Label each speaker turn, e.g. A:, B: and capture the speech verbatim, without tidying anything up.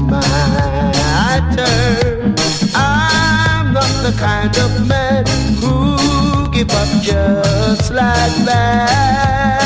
A: my turn. I'm not the kind of man who give up just like that.